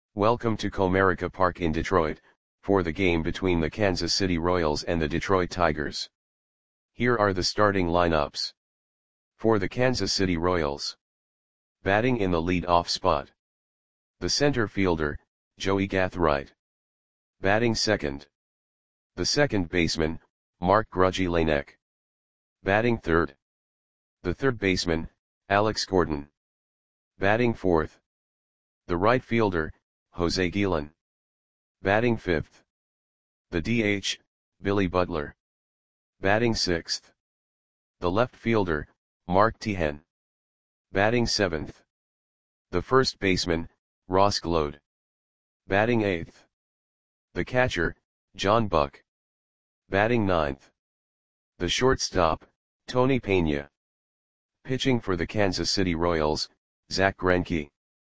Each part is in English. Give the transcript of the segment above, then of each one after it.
Welcome to Comerica Park in Detroit, for the game between the Kansas City Royals and the Detroit Tigers. Here are the starting lineups. For the Kansas City Royals. Batting in the lead-off spot. The center fielder, Joey Gathright. Batting second. The second baseman, Mark Grudzielanek. Batting third. The third baseman, Alex Gordon. Batting fourth. The right fielder, Jose Guillen. Batting fifth. The DH, Billy Butler. Batting sixth. The left fielder, Mark Teahen. Batting seventh. The first baseman, Ross Gload. Batting eighth. The catcher, John Buck. Batting ninth. The shortstop, Tony Pena. Pitching for the Kansas City Royals, Zack Greinke.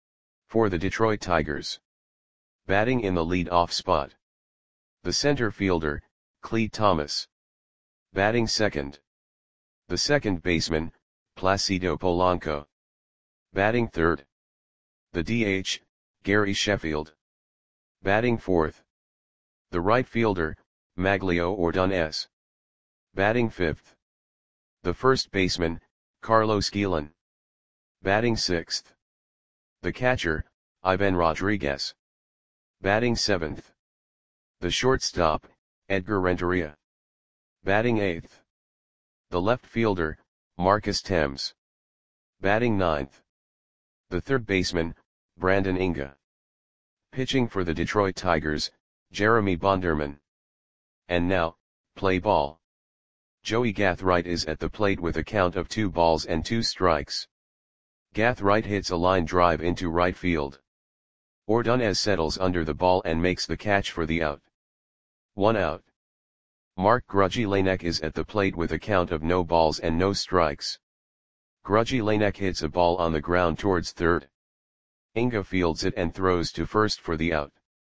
For the Detroit Tigers. Batting in the lead-off spot. The center fielder, Clete Thomas. Batting second. The second baseman, Placido Polanco. Batting third. The DH, Gary Sheffield. Batting fourth. The right fielder, Maglio Ordonez. Batting fifth. The first baseman, Carlos Guillen. Batting sixth. The catcher, Ivan Rodriguez. Batting seventh. The shortstop, Edgar Renteria. Batting eighth. The left fielder, Marcus Thames. Batting ninth. The third baseman, Brandon Inga. Pitching for the Detroit Tigers, Jeremy Bonderman. And now, play ball. Joey Gathright is at the plate with a count of 2 balls and 2 strikes. Gathright hits a line drive into right field. Ordonez settles under the ball and makes the catch for the out. 1 out. Mark Grudzielanek is at the plate with a count of no balls and no strikes. Grudzielanek hits a ball on the ground towards third. Inga fields it and throws to first for the out.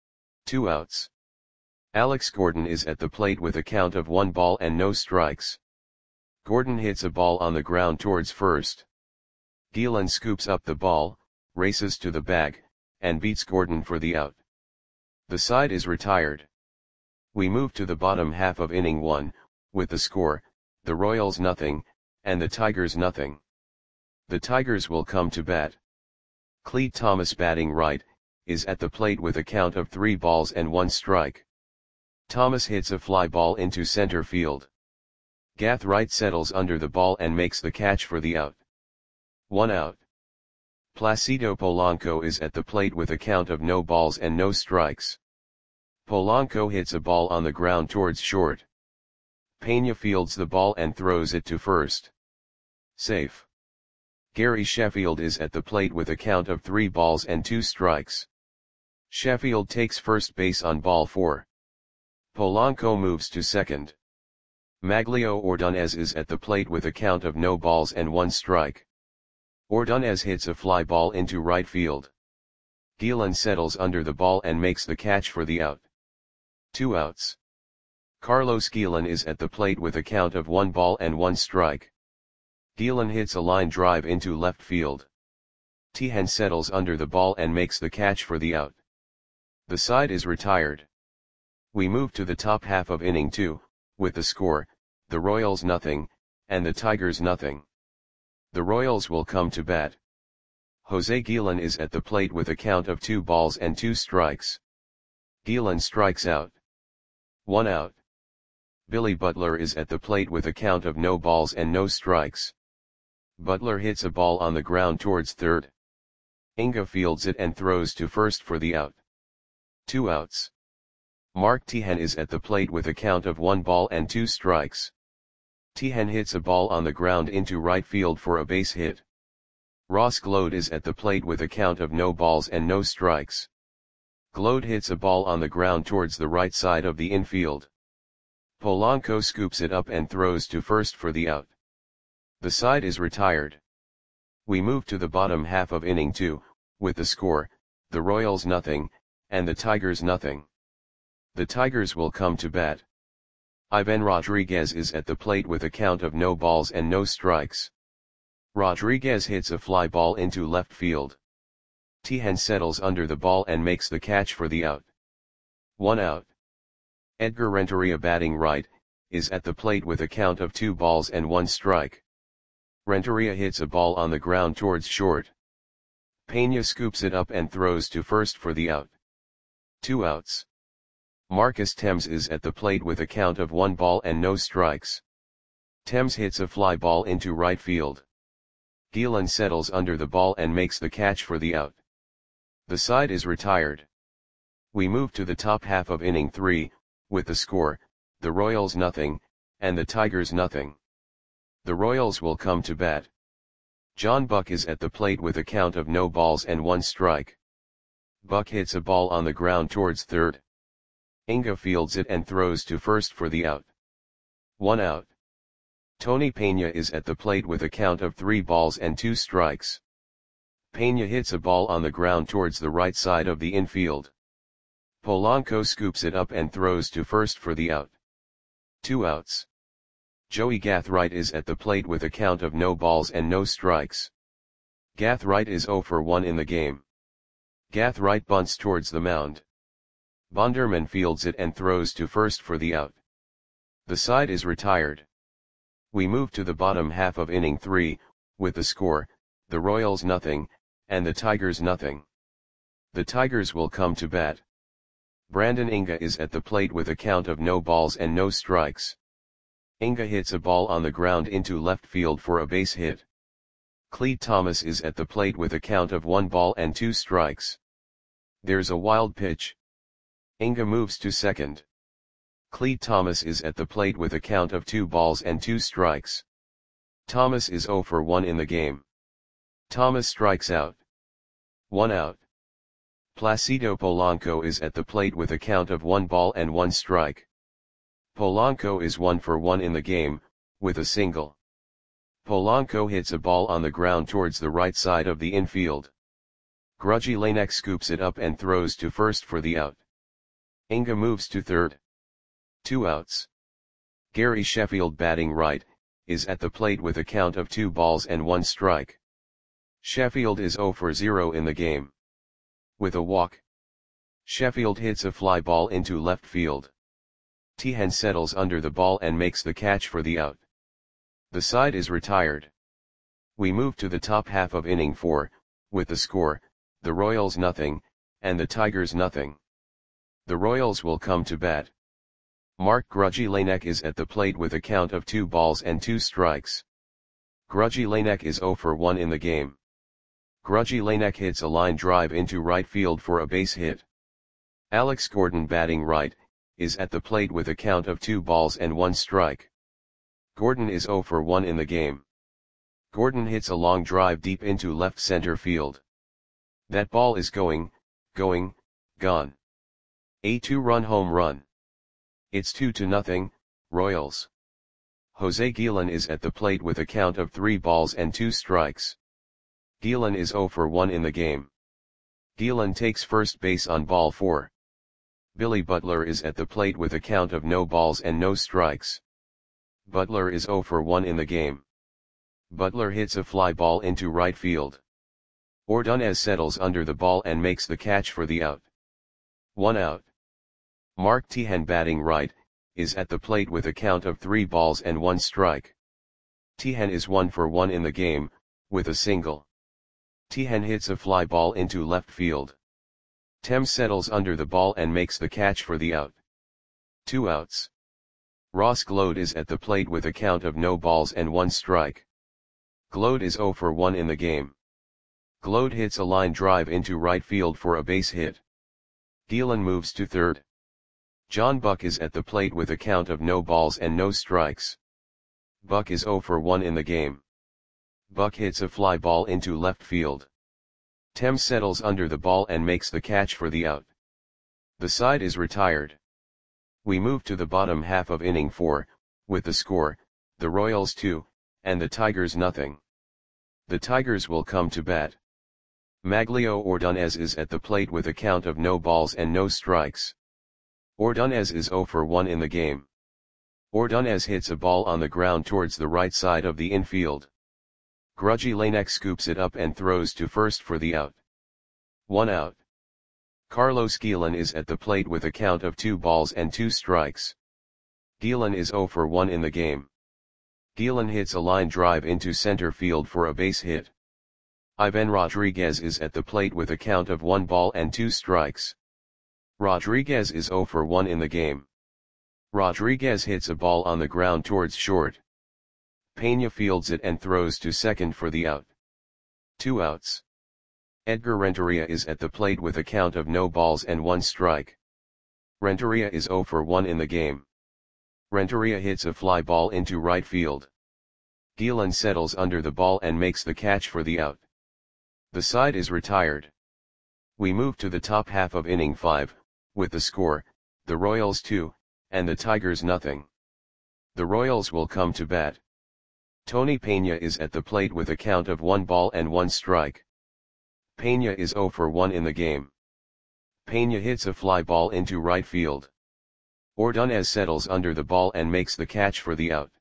2 outs. Alex Gordon is at the plate with a count of 1 ball and no strikes. Gordon hits a ball on the ground towards first. Guillen scoops up the ball, races to the bag, and beats Gordon for the out. The side is retired. We move to the bottom half of inning 1, with the score, the Royals nothing, and the Tigers nothing. The Tigers will come to bat. Clete Thomas batting right, is at the plate with a count of 3 balls and 1 strike. Thomas hits a fly ball into center field. Gathright settles under the ball and makes the catch for the out. 1 out. Placido Polanco is at the plate with a count of no balls and no strikes. Polanco hits a ball on the ground towards short. Pena fields the ball and throws it to first. Safe. Gary Sheffield is at the plate with a count of 3 balls and 2 strikes. Sheffield takes first base on ball 4. Polanco moves to second. Maglio Ordonez is at the plate with a count of no balls and 1 strike. Ordonez hits a fly ball into right field. Guillen settles under the ball and makes the catch for the out. 2 outs. Carlos Guillen is at the plate with a count of 1 ball and 1 strike. Guillen hits a line drive into left field. Teahen settles under the ball and makes the catch for the out. The side is retired. We move to the top half of inning 2, with the score, the Royals nothing, and the Tigers nothing. The Royals will come to bat. Jose Guillen is at the plate with a count of 2 balls and 2 strikes. Guillen strikes out. 1 out. Billy Butler is at the plate with a count of no balls and no strikes. Butler hits a ball on the ground towards third. Inga fields it and throws to first for the out. 2 outs. Mark Teahen is at the plate with a count of 1 ball and 2 strikes. Teahen hits a ball on the ground into right field for a base hit. Ross Gload is at the plate with a count of no balls and no strikes. Gload hits a ball on the ground towards the right side of the infield. Polanco scoops it up and throws to first for the out. The side is retired. We move to the bottom half of inning 2, with the score, the Royals nothing, and the Tigers nothing. The Tigers will come to bat. Ivan Rodriguez is at the plate with a count of no balls and no strikes. Rodriguez hits a fly ball into left field. Tihan settles under the ball and makes the catch for the out. 1 out. Edgar Renteria batting right, is at the plate with a count of 2 balls and 1 strike. Renteria hits a ball on the ground towards short. Pena scoops it up and throws to first for the out. 2 outs. Marcus Thames is at the plate with a count of 1 ball and no strikes. Thames hits a fly ball into right field. Gielan settles under the ball and makes the catch for the out. The side is retired. We move to the top half of inning 3, with the score, the Royals nothing, and the Tigers nothing. The Royals will come to bat. John Buck is at the plate with a count of no balls and 1 strike. Buck hits a ball on the ground towards third. Inga fields it and throws to first for the out. 1 out. Tony Pena is at the plate with a count of 3 balls and 2 strikes. Pena hits a ball on the ground towards the right side of the infield. Polanco scoops it up and throws to first for the out. 2 outs. Joey Gathright is at the plate with a count of no balls and no strikes. Gathright is 0 for 1 in the game. Gathright bunts towards the mound. Bonderman fields it and throws to first for the out. The side is retired. We move to the bottom half of inning 3, with the score, the Royals nothing, and the Tigers nothing. The Tigers will come to bat. Brandon Inga is at the plate with a count of no balls and no strikes. Inga hits a ball on the ground into left field for a base hit. Clete Thomas is at the plate with a count of 1 ball and 2 strikes. There's a wild pitch. Inga moves to second. Clete Thomas is at the plate with a count of 2 balls and 2 strikes. Thomas is 0 for 1 in the game. Thomas strikes out. 1 out. Placido Polanco is at the plate with a count of 1 ball and 1 strike. Polanco is 1 for 1 in the game, with a single. Polanco hits a ball on the ground towards the right side of the infield. Grudgy Lanek scoops it up and throws to first for the out. Inga moves to third. 2 outs. Gary Sheffield batting right, is at the plate with a count of 2 balls and 1 strike. Sheffield is 0 for 0 in the game. With a walk, Sheffield hits a fly ball into left field. Tihan settles under the ball and makes the catch for the out. The side is retired. We move to the top half of inning 4, with the score, the Royals nothing, and the Tigers nothing. The Royals will come to bat. Mark Grudgy Lanek is at the plate with a count of 2 balls and 2 strikes. Grudgy Lanek is 0 for 1 in the game. Grudgy Lanek hits a line drive into right field for a base hit. Alex Gordon batting right, is at the plate with a count of 2 balls and 1 strike. Gordon is 0 for 1 in the game. Gordon hits a long drive deep into left center field. That ball is gone. A 2-run home run. It's 2-0, Royals. Jose Gielan is at the plate with a count of 3 balls and 2 strikes. Gielan is 0 for 1 in the game. Gielan takes first base on ball 4. Billy Butler is at the plate with a count of no balls and no strikes. Butler is 0 for 1 in the game. Butler hits a fly ball into right field. Ordonez settles under the ball and makes the catch for the out. 1 out. Mark Tihan batting right, is at the plate with a count of 3 balls and 1 strike. Tihan is 1 for 1 in the game, with a single. Tihan hits a fly ball into left field. Thames settles under the ball and makes the catch for the out. 2 outs. Ross Glode is at the plate with a count of no balls and 1 strike. Glode is 0 for 1 in the game. Glode hits a line drive into right field for a base hit. Gielan moves to third. John Buck is at the plate with a count of no balls and no strikes. Buck is 0 for 1 in the game. Buck hits a fly ball into left field. Thames settles under the ball and makes the catch for the out. The side is retired. We move to the bottom half of inning 4, with the score, the Royals 2, and the Tigers nothing. The Tigers will come to bat. Maglio Ordonez is at the plate with a count of no balls and no strikes. Ordonez is 0 for 1 in the game. Ordonez hits a ball on the ground towards the right side of the infield. Grudgy Lanek scoops it up and throws to first for the out. 1 out. Carlos Guillen is at the plate with a count of 2 balls and 2 strikes. Guillen is 0 for 1 in the game. Guillen hits a line drive into center field for a base hit. Ivan Rodriguez is at the plate with a count of 1 ball and 2 strikes. Rodriguez is 0 for 1 in the game. Rodriguez hits a ball on the ground towards short. Pena fields it and throws to second for the out. 2 outs. Edgar Renteria is at the plate with a count of no balls and 1 strike. Renteria is 0 for 1 in the game. Renteria hits a fly ball into right field. Guillen settles under the ball and makes the catch for the out. The side is retired. We move to the top half of inning 5, with the score, the Royals 2, and the Tigers nothing. The Royals will come to bat. Tony Pena is at the plate with a count of 1 ball and 1 strike. Pena is 0 for 1 in the game. Pena hits a fly ball into right field. Ordonez settles under the ball and makes the catch for the out.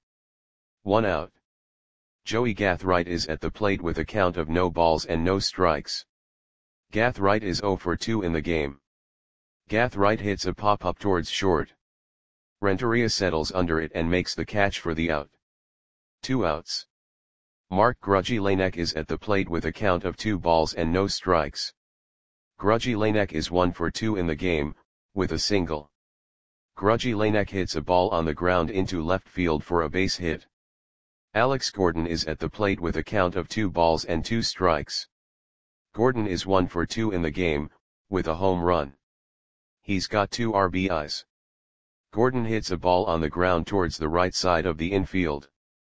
1 out. Joey Gathright is at the plate with a count of no balls and no strikes. Gathright is 0 for 2 in the game. Gathright hits a pop-up towards short. Renteria settles under it and makes the catch for the out. 2 outs. Mark Grudzielanek is at the plate with a count of 2 balls and no strikes. Grudzielanek is 1 for 2 in the game, with a single. Grudzielanek hits a ball on the ground into left field for a base hit. Alex Gordon is at the plate with a count of 2 balls and 2 strikes. Gordon is 1 for 2 in the game, with a home run. He's got 2 RBIs. Gordon hits a ball on the ground towards the right side of the infield.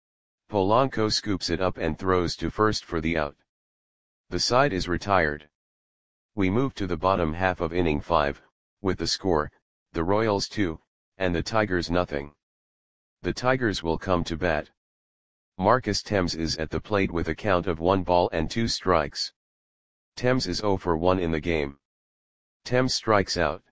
Polanco scoops it up and throws to first for the out. The side is retired. We move to the bottom half of inning 5, with the score, the Royals 2, and the Tigers nothing. The Tigers will come to bat. Marcus Thames is at the plate with a count of 1 ball and 2 strikes. Thames is 0 for 1 in the game. Thames strikes out.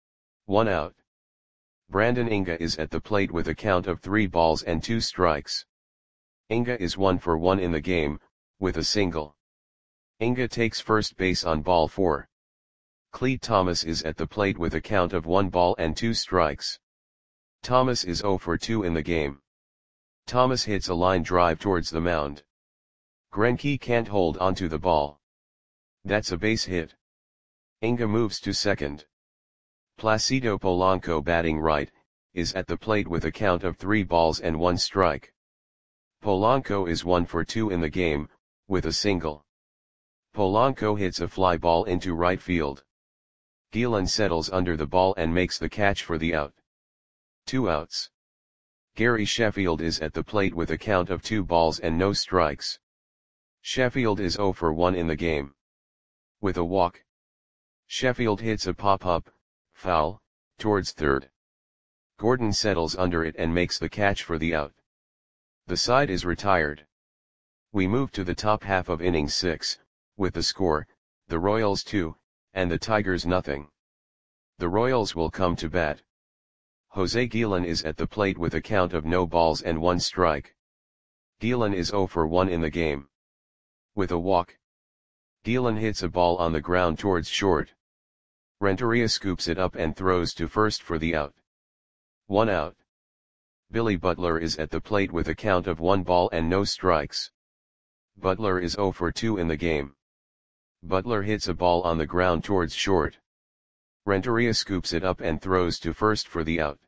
1 out. Brandon Inga is at the plate with a count of 3 balls and 2 strikes. Inga is 1 for 1 in the game, with a single. Inga takes first base on ball 4. Clete Thomas is at the plate with a count of 1 ball and 2 strikes. Thomas is 0 for 2 in the game. Thomas hits a line drive towards the mound. Greinke can't hold onto the ball. That's a base hit. Inga moves to second. Placido Polanco, batting right, is at the plate with a count of 3 balls and 1 strike. Polanco is 1 for 2 in the game, with a single. Polanco hits a fly ball into right field. Guillen settles under the ball and makes the catch for the out. 2 outs. Gary Sheffield is at the plate with a count of 2 balls and no strikes. Sheffield is 0 for 1 in the game. With a walk. Sheffield hits a pop-up, foul, towards third. Gordon settles under it and makes the catch for the out. The side is retired. We move to the top half of inning 6, with the score, the Royals 2, and the Tigers nothing. The Royals will come to bat. Jose Guillen is at the plate with a count of no balls and 1 strike. Guillen is 0 for 1 in the game. With a walk. Guillen hits a ball on the ground towards short. Renteria scoops it up and throws to first for the out. 1 out. Billy Butler is at the plate with a count of 1 ball and no strikes. Butler is 0 for 2 in the game. Butler hits a ball on the ground towards short. Renteria scoops it up and throws to first for the out.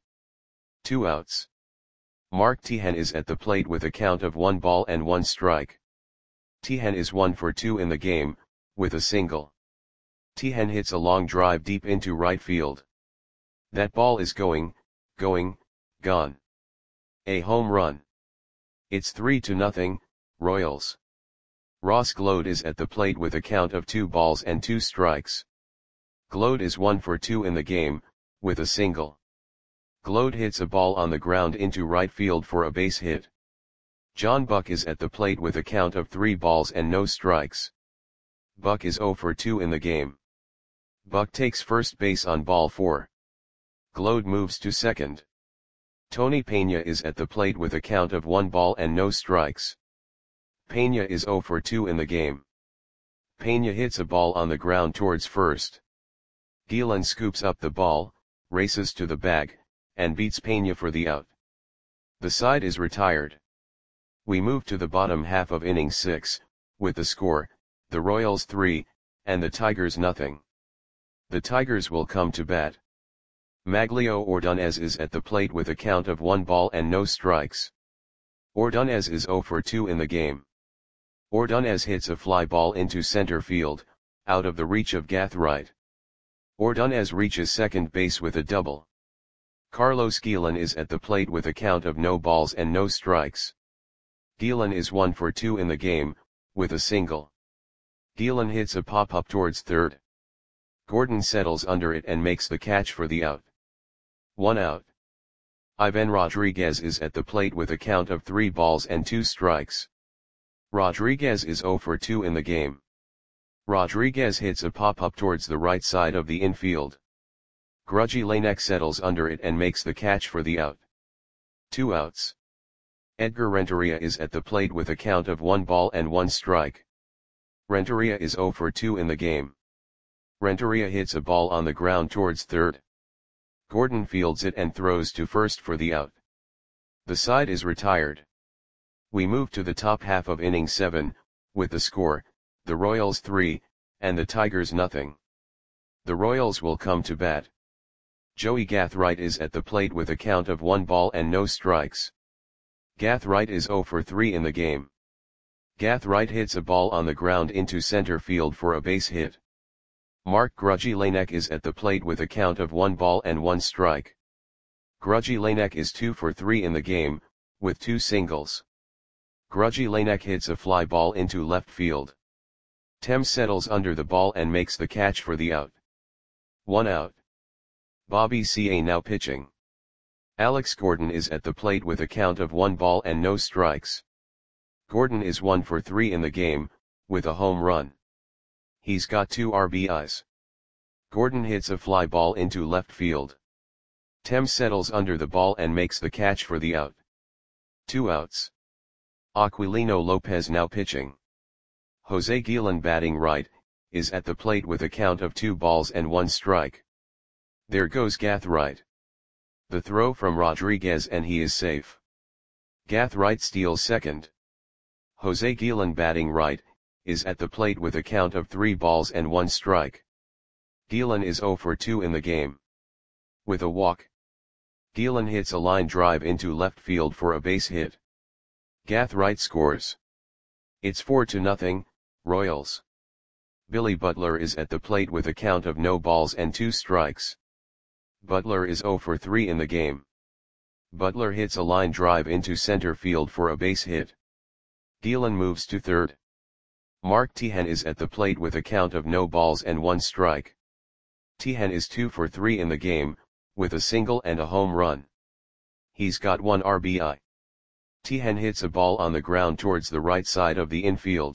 2 outs. Mark Teahen is at the plate with a count of 1 ball and 1 strike. Teahen is 1 for 2 in the game, with a single. Teahen hits a long drive deep into right field. That ball is going, gone. A home run. It's 3-0, Royals. Ross Gload is at the plate with a count of 2 balls and 2 strikes. Gload is 1 for 2 in the game, with a single. Gload hits a ball on the ground into right field for a base hit. John Buck is at the plate with a count of 3 balls and no strikes. Buck is 0 for 2 in the game. Buck takes first base on ball 4. Gload moves to second. Tony Pena is at the plate with a count of 1 ball and no strikes. Pena is 0 for 2 in the game. Peña hits a ball on the ground towards first. Gielan scoops up the ball, races to the bag, and beats Peña for the out. The side is retired. We move to the bottom half of inning 6, with the score, the Royals 3, and the Tigers nothing. The Tigers will come to bat. Maglio Ordonez is at the plate with a count of 1 ball and no strikes. Ordonez is 0 for 2 in the game. Ordonez hits a fly ball into center field, out of the reach of Gathright. Ordonez reaches second base with a double. Carlos Gielan is at the plate with a count of no balls and no strikes. Gielan is 1 for 2 in the game, with a single. Gielan hits a pop-up towards third. Gordon settles under it and makes the catch for the out. 1 out. Ivan Rodriguez is at the plate with a count of 3 balls and 2 strikes. Rodriguez is 0 for 2 in the game. Rodriguez hits a pop-up towards the right side of the infield. Grudgy Lanek settles under it and makes the catch for the out. 2 outs. Edgar Renteria is at the plate with a count of 1 ball and 1 strike. Renteria is 0 for 2 in the game. Renteria hits a ball on the ground towards third. Gordon fields it and throws to first for the out. The side is retired. We move to the top half of inning 7, with the score, the Royals 3, and the Tigers nothing. The Royals will come to bat. Joey Gathright is at the plate with a count of 1 ball and no strikes. Gathright is 0 for 3 in the game. Gathright hits a ball on the ground into center field for a base hit. Mark Grudgy Lanek is at the plate with a count of 1 ball and 1 strike. Grudgy Lanek is 2 for 3 in the game, with 2 singles. Grudgy Lanek hits a fly ball into left field. Thames settles under the ball and makes the catch for the out. 1 out. Bobby Ca now pitching. Alex Gordon is at the plate with a count of 1 ball and no strikes. Gordon is 1 for 3 in the game, with a home run. He's got 2 RBIs. Gordon hits a fly ball into left field. Thames settles under the ball and makes the catch for the out. 2 outs. Aquilino Lopez now pitching. Jose Gielan batting right, is at the plate with a count of 2 balls and 1 strike. There goes Gathright. The throw from Rodriguez and he is safe. Gathright steals second. Jose Gielan batting right, is at the plate with a count of 3 balls and 1 strike. Gielan is 0 for 2 in the game. With a walk. Gielan hits a line drive into left field for a base hit. Gathright scores. It's 4-0, Royals. Billy Butler is at the plate with a count of no balls and 2 strikes. Butler is 0 for 3 in the game. Butler hits a line drive into center field for a base hit. Gielan moves to third. Mark Tehan is at the plate with a count of no balls and 1 strike. Tehan is 2 for 3 in the game, with a single and a home run. He's got 1 RBI. Tehan hits a ball on the ground towards the right side of the infield.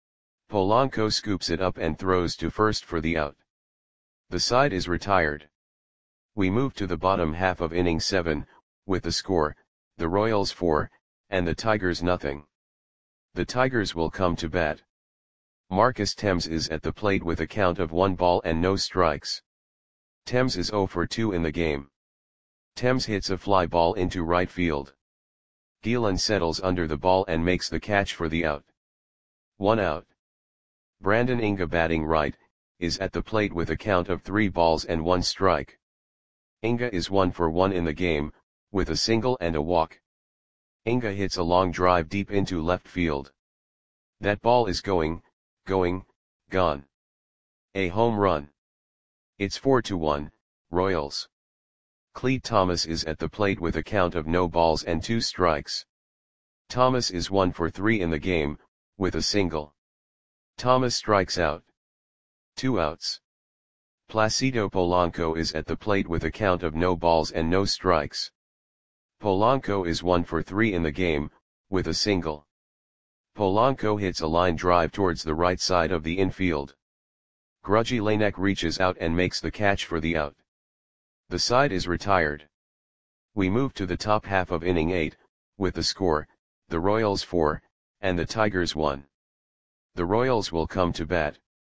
Polanco scoops it up and throws to first for the out. The side is retired. We move to the bottom half of inning 7, with the score, the Royals 4, and the Tigers nothing. The Tigers will come to bat. Marcus Thames is at the plate with a count of 1 ball and no strikes. Thames is 0 for 2 in the game. Thames hits a fly ball into right field. Gielan settles under the ball and makes the catch for the out. 1 out. Brandon Inga batting right, is at the plate with a count of 3 balls and 1 strike. Inga is 1 for 1 in the game, with a single and a walk. Inga hits a long drive deep into left field. That ball is gone. A home run. It's 4-1, Royals. Clete Thomas is at the plate with a count of no balls and 2 strikes. Thomas is 1 for 3 in the game, with a single. Thomas strikes out. 2 outs. Placido Polanco is at the plate with a count of no balls and no strikes. Polanco is 1 for 3 in the game, with a single. Polanco hits a line drive towards the right side of the infield. Grudgy Lanek reaches out and makes the catch for the out. The side is retired. We move to the top half of inning 8, with the score, the Royals 4, and the Tigers 1. The Royals will come to bat.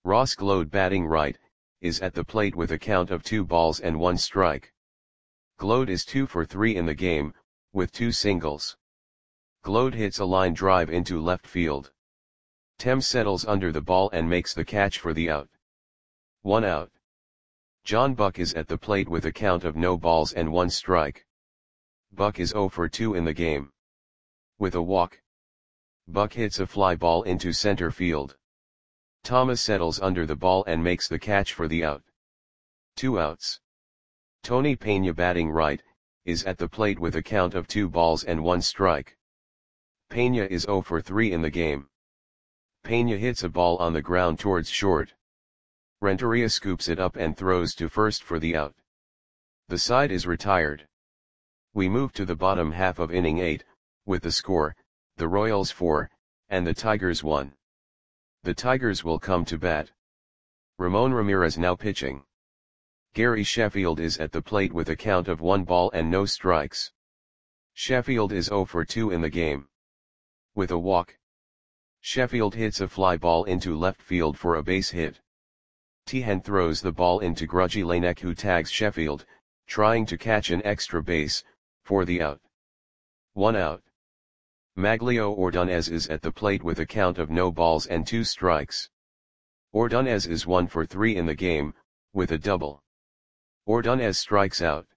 Ross Gload batting right, is at the plate with a count of 2 balls and 1 strike. Gload is 2 for 3 in the game, with 2 singles. Gload hits a line drive into left field. Thames settles under the ball and makes the catch for the out. 1 out. John Buck is at the plate with a count of no balls and 1 strike. Buck is 0 for 2 in the game. With a walk, Buck hits a fly ball into center field. Thomas settles under the ball and makes the catch for the out. 2 outs. Tony Peña batting right, is at the plate with a count of 2 balls and 1 strike. Peña is 0 for 3 in the game. Peña hits a ball on the ground towards short. Renteria scoops it up and throws to first for the out. The side is retired. We move to the bottom half of inning 8, with the score, the Royals 4, and the Tigers 1. The Tigers will come to bat. Ramon Ramirez now pitching. Gary Sheffield is at the plate with a count of 1 ball and no strikes. Sheffield is 0 for 2 in the game. With a walk, Sheffield hits a fly ball into left field for a base hit. Tihen throws the ball into Grudgy Lanek, who tags Sheffield, trying to catch an extra base, for the out. 1 out. Maglio Ordonez is at the plate with a count of no balls and 2 strikes. Ordonez is 1 for 3 in the game, with a double. Ordonez strikes out.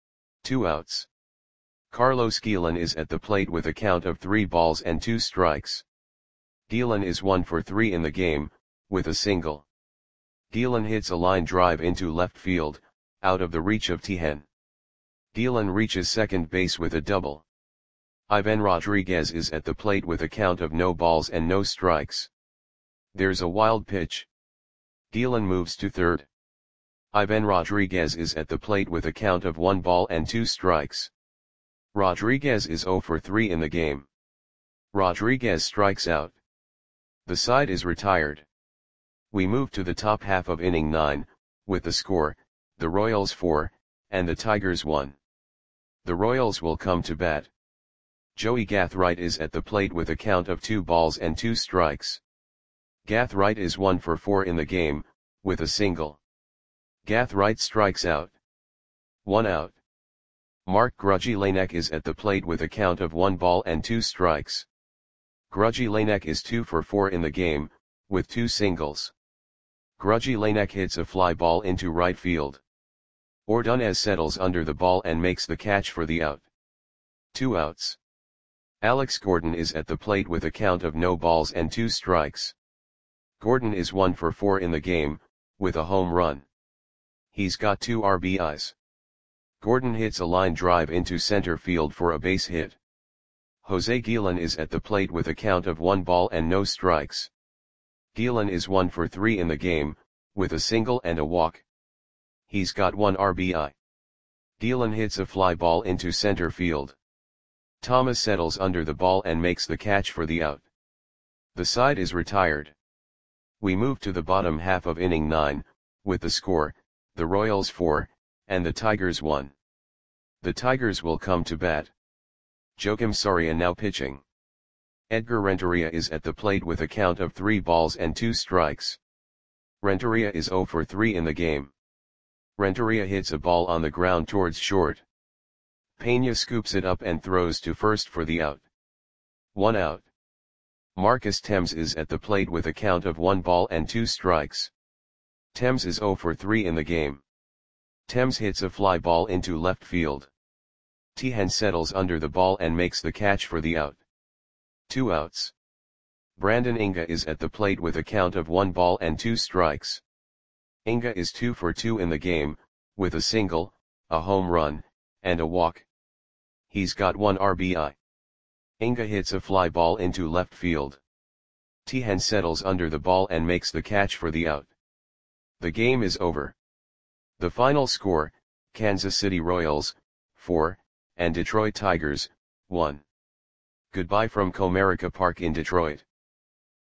2 outs. Carlos Guillen is at the plate with a count of 3 balls and 2 strikes. Guillen is 1 for 3 in the game, with a single. Guillen hits a line drive into left field, out of the reach of Tihen. Guillen reaches second base with a double. Ivan Rodriguez is at the plate with a count of no balls and no strikes. There's a wild pitch. Guillen moves to third. Ivan Rodriguez is at the plate with a count of 1 ball and 2 strikes. Rodriguez is 0 for 3 in the game. Rodriguez strikes out. The side is retired. We move to the top half of inning 9, with the score, the Royals 4, and the Tigers 1. The Royals will come to bat. Joey Gathright is at the plate with a count of 2 balls and 2 strikes. Gathright is 1 for 4 in the game, with a single. Gathright strikes out. 1 out. Mark Grudgy Lanek is at the plate with a count of 1 ball and 2 strikes. Grudgy Lanek is 2 for 4 in the game, with 2 singles. Grudgy Lanek hits a fly ball into right field. Ordonez settles under the ball and makes the catch for the out. 2 outs. Alex Gordon is at the plate with a count of no balls and 2 strikes. Gordon is 1 for 4 in the game, with a home run. He's got 2 RBIs. Gordon hits a line drive into center field for a base hit. Jose Guillen is at the plate with a count of 1 ball and no strikes. Guillen is 1 for 3 in the game, with a single and a walk. He's got 1 RBI. Guillen hits a fly ball into center field. Thomas settles under the ball and makes the catch for the out. The side is retired. We move to the bottom half of inning 9, with the score, the Royals 4, and the Tigers 1. The Tigers will come to bat. Joakim Soria now pitching. Edgar Renteria is at the plate with a count of 3 balls and 2 strikes. Renteria is 0 for 3 in the game. Renteria hits a ball on the ground towards short. Peña scoops it up and throws to first for the out. 1 out. Marcus Thames is at the plate with a count of 1 ball and 2 strikes. Thames is 0 for 3 in the game. Thames hits a fly ball into left field. Tihen settles under the ball and makes the catch for the out. 2 outs. Brandon Inga is at the plate with a count of 1 ball and 2 strikes. Inga is 2 for 2 in the game, with a single, a home run, and a walk. He's got 1 RBI. Inga hits a fly ball into left field. Tihen settles under the ball and makes the catch for the out. The game is over. The final score, Kansas City Royals, 4, and Detroit Tigers, 1. Goodbye from Comerica Park in Detroit.